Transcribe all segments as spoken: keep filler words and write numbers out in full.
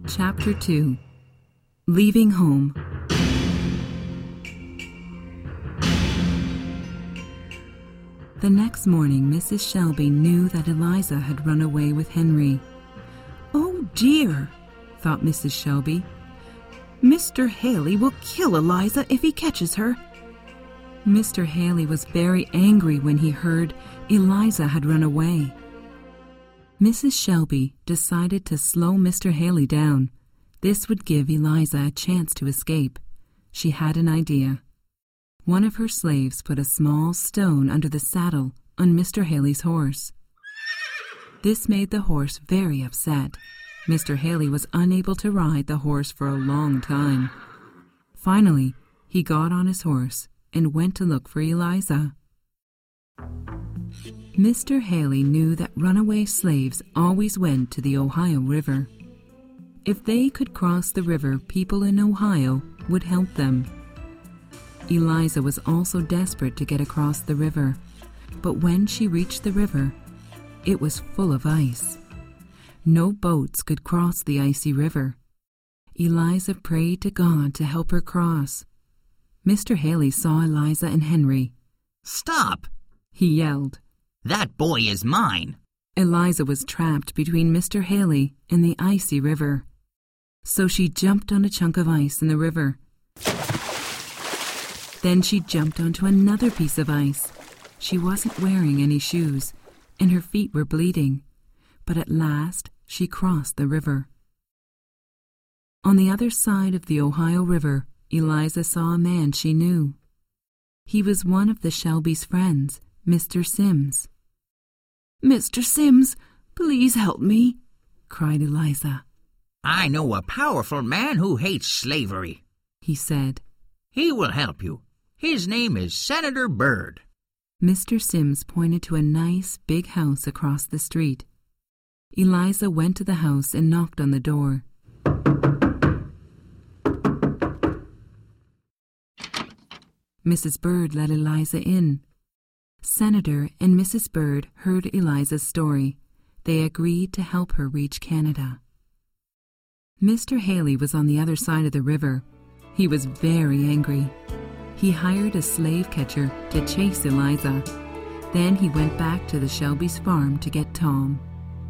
Chapter two. Leaving Home. The next morning, Missus Shelby knew that Eliza had run away with Henry. "Oh dear," thought Missus Shelby. "Mister Haley will kill Eliza if he catches her." Mister Haley was very angry when he heard Eliza had run away. Missus Shelby decided to slow Mister Haley down. This would give Eliza a chance to escape. She had an idea. One of her slaves put a small stone under the saddle on Mister Haley's horse. This made the horse very upset. Mister Haley was unable to ride the horse for a long time. Finally, he got on his horse and went to look for Eliza. Mister Haley knew that runaway slaves always went to the Ohio River. If they could cross the river, people in Ohio would help them. Eliza was also desperate to get across the river, but when she reached the river, it was full of ice. No boats could cross the icy river. Eliza prayed to God to help her cross. Mister Haley saw Eliza and Henry. "Stop!" he yelled. "That boy is mine." Eliza was trapped between Mister Haley and the icy river. So she jumped on a chunk of ice in the river. Then she jumped onto another piece of ice. She wasn't wearing any shoes, and her feet were bleeding. But at last, she crossed the river. On the other side of the Ohio River, Eliza saw a man she knew. He was one of the Shelby's friends, Mister Sims. "Mister Sims, please help me," cried Eliza. "I know a powerful man who hates slavery," he said. "He will help you. His name is Senator Byrd." Mister Sims pointed to a nice big house across the street. Eliza went to the house and knocked on the door. Missus Byrd let Eliza in. Senator and Missus Byrd heard Eliza's story. They agreed to help her reach Canada. Mister Haley was on the other side of the river. He was very angry. He hired a slave catcher to chase Eliza. Then he went back to the Shelby's farm to get Tom.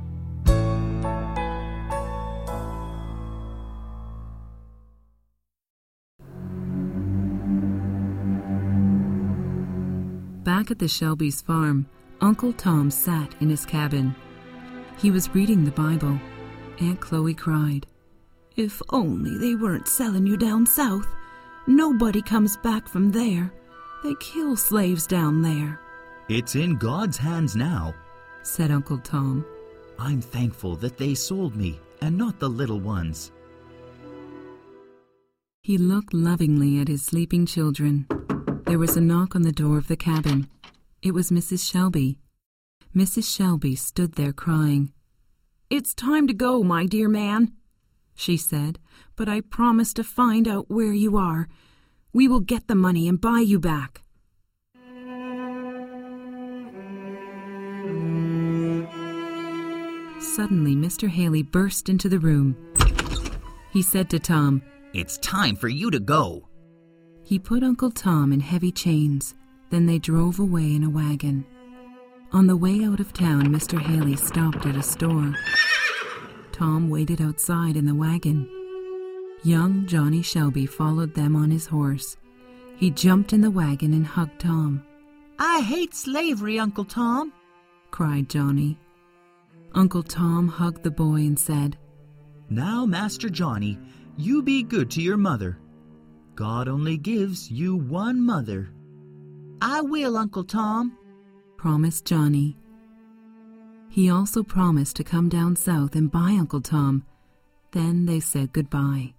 Back at the Shelby's farm, Uncle Tom sat in his cabin. He was reading the Bible. Aunt Chloe cried, "If only they weren't selling you down south. Nobody comes back from there. They kill slaves down there." "It's in God's hands now," said Uncle Tom. "I'm thankful that they sold me and not the little ones." He looked lovingly at his sleeping children. There was a knock on the door of the cabin. It was Missus Shelby. Missus Shelby stood there crying. "It's time to go, my dear man," she said, "but I promise to find out where you are. We will get the money and buy you back." Suddenly, Mister Haley burst into the room. He said to Tom, "It's time for you to go." He put Uncle Tom in heavy chains. Then they drove away in a wagon. On the way out of town, Mister Haley stopped at a store. Tom waited outside in the wagon. Young Johnny Shelby followed them on his horse. He jumped in the wagon and hugged Tom. "I hate slavery, Uncle Tom," cried Johnny. Uncle Tom hugged the boy and said, "Now, Master Johnny, you be good to your mother. God only gives you one mother." "I will, Uncle Tom," promised Johnny. He also promised to come down south and buy Uncle Tom. Then they said goodbye.